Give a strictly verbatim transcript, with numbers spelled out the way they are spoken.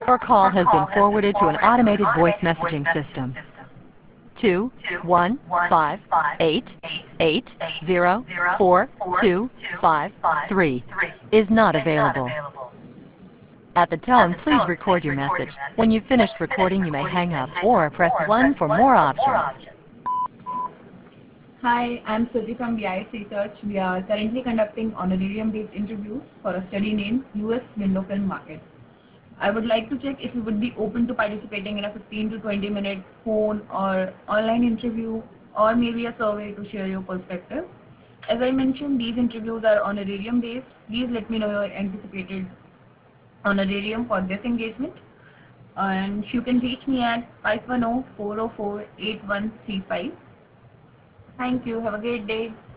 Your call has been forwarded to an automated voice messaging system. Two one five eight eight zero four two five three is not available. At the tone, please record your message. When you've finished recording, you may hang up or press one for more options. Hi, I'm Suji from B I S Research. We are currently conducting honorarium-based interviews for a study named U S Window Film Market. I would like to check if you would be open to participating in a fifteen to twenty minute phone or online interview, or maybe a survey to share your perspective. As I mentioned, these interviews are honorarium based. Please let me know your anticipated honorarium for this engagement. And you can reach me at five one zero, four zero four, eight one three five. Thank you. Have a great day.